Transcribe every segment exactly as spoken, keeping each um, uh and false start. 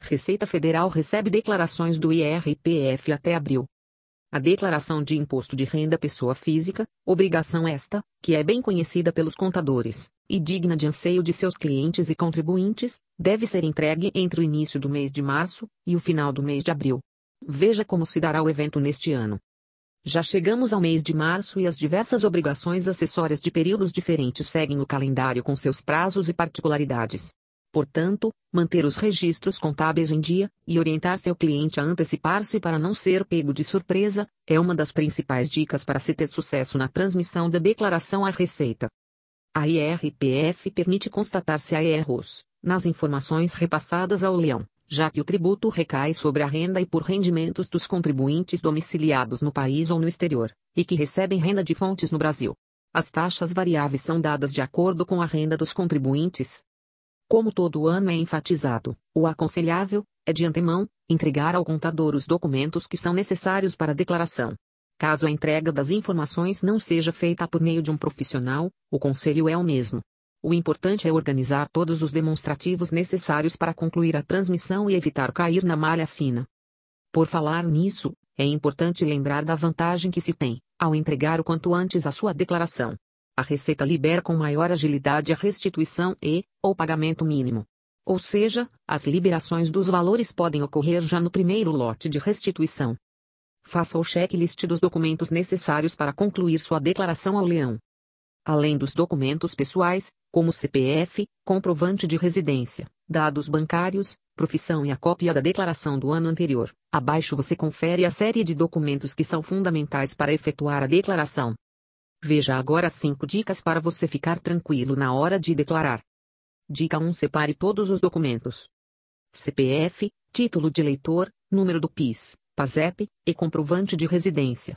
Receita Federal recebe declarações do I R P F até abril. A Declaração de Imposto de Renda Pessoa Física, obrigação esta, que é bem conhecida pelos contadores, e digna de anseio de seus clientes e contribuintes, deve ser entregue entre o início do mês de março e o final do mês de abril. Veja como se dará o evento neste ano. Já chegamos ao mês de março e as diversas obrigações acessórias de períodos diferentes seguem o calendário com seus prazos e particularidades. Portanto, manter os registros contábeis em dia e orientar seu cliente a antecipar-se para não ser pego de surpresa é uma das principais dicas para se ter sucesso na transmissão da declaração à Receita. A I R P F permite constatar se há erros nas informações repassadas ao leão, já que o tributo recai sobre a renda e por rendimentos dos contribuintes domiciliados no país ou no exterior, e que recebem renda de fontes no Brasil. As taxas variáveis são dadas de acordo com a renda dos contribuintes. Como todo ano é enfatizado, o aconselhável é de antemão entregar ao contador os documentos que são necessários para a declaração. Caso a entrega das informações não seja feita por meio de um profissional, o conselho é o mesmo. O importante é organizar todos os demonstrativos necessários para concluir a transmissão e evitar cair na malha fina. Por falar nisso, é importante lembrar da vantagem que se tem, ao entregar o quanto antes a sua declaração. A Receita libera com maior agilidade a restituição e, ou pagamento mínimo. Ou seja, as liberações dos valores podem ocorrer já no primeiro lote de restituição. Faça o checklist dos documentos necessários para concluir sua declaração ao leão. Além dos documentos pessoais, como C P F, comprovante de residência, dados bancários, profissão e a cópia da declaração do ano anterior, abaixo você confere a série de documentos que são fundamentais para efetuar a declaração. Veja agora cinco dicas para você ficar tranquilo na hora de declarar. Dica um: separe todos os documentos. C P F, título de eleitor, número do PIS, PASEP, e comprovante de residência.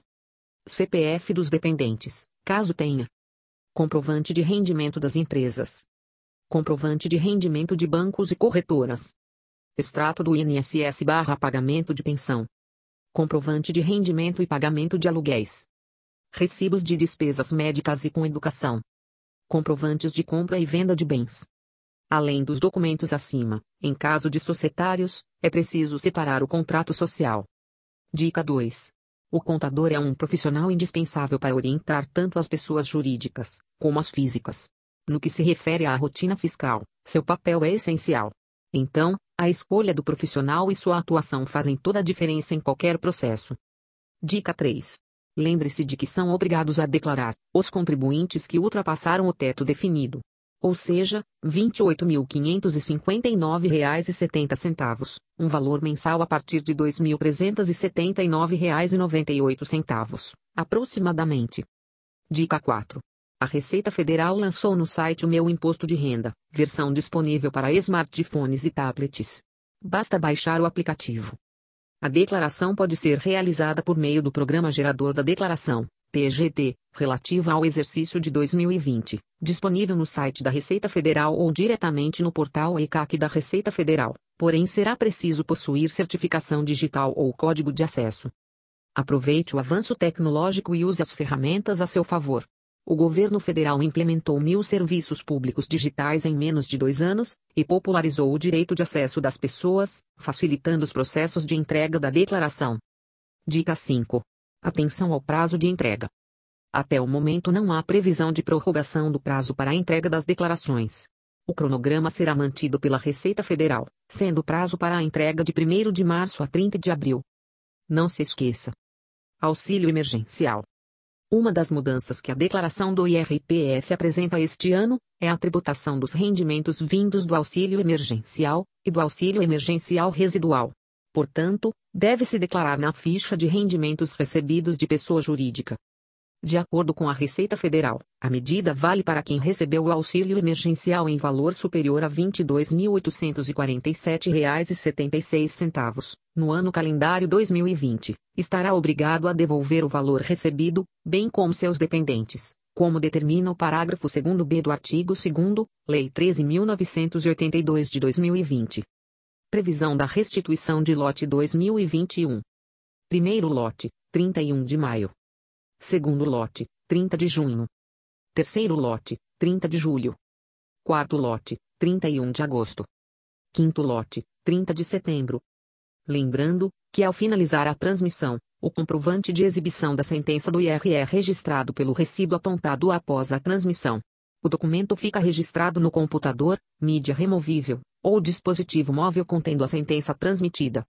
C P F dos dependentes, caso tenha. Comprovante de rendimento das empresas. Comprovante de rendimento de bancos e corretoras. Extrato do I N S S barra pagamento de pensão. Comprovante de rendimento e pagamento de aluguéis. Recibos de despesas médicas e com educação. Comprovantes de compra e venda de bens. Além dos documentos acima, em caso de societários, é preciso separar o contrato social. Dica dois. O contador é um profissional indispensável para orientar tanto as pessoas jurídicas, como as físicas. No que se refere à rotina fiscal, seu papel é essencial. Então, a escolha do profissional e sua atuação fazem toda a diferença em qualquer processo. Dica três. Lembre-se de que são obrigados a declarar os contribuintes que ultrapassaram o teto definido. Ou seja, vinte e oito mil quinhentos e cinquenta e nove reais e setenta centavos, um valor mensal a partir de dois mil trezentos e setenta e nove reais e noventa e oito centavos, aproximadamente. Dica quatro. A Receita Federal lançou no site o Meu Imposto de Renda, versão disponível para smartphones e tablets. Basta baixar o aplicativo. A declaração pode ser realizada por meio do Programa Gerador da Declaração, P G D, relativa ao exercício de dois mil e vinte, disponível no site da Receita Federal ou diretamente no portal E C A C da Receita Federal, porém será preciso possuir certificação digital ou código de acesso. Aproveite o avanço tecnológico e use as ferramentas a seu favor. O governo federal implementou mil serviços públicos digitais em menos de dois anos, e popularizou o direito de acesso das pessoas, facilitando os processos de entrega da declaração. Dica cinco. Atenção ao prazo de entrega. Até o momento não há previsão de prorrogação do prazo para a entrega das declarações. O cronograma será mantido pela Receita Federal, sendo o prazo para a entrega de primeiro de março a trinta de abril. Não se esqueça. Auxílio emergencial. Uma das mudanças que a declaração do I R P F apresenta este ano é a tributação dos rendimentos vindos do auxílio emergencial e do auxílio emergencial residual. Portanto, deve-se declarar na ficha de rendimentos recebidos de pessoa jurídica. De acordo com a Receita Federal, a medida vale para quem recebeu o auxílio emergencial em valor superior a vinte e dois mil oitocentos e quarenta e sete reais e setenta e seis centavos, no ano calendário dois mil e vinte, estará obrigado a devolver o valor recebido, bem como seus dependentes, como determina o parágrafo segundo B do artigo segundo, Lei treze mil novecentos e oitenta e dois de dois mil e vinte. Previsão da restituição de lote dois mil e vinte e um. Primeiro lote, trinta e um de maio. Segundo lote, trinta de junho. Terceiro lote, trinta de julho. Quarto lote, trinta e um de agosto. Quinto lote, trinta de setembro. Lembrando, que ao finalizar a transmissão, o comprovante de exibição da sentença do I R é registrado pelo recibo apontado após a transmissão. O documento fica registrado no computador, mídia removível, ou dispositivo móvel contendo a sentença transmitida.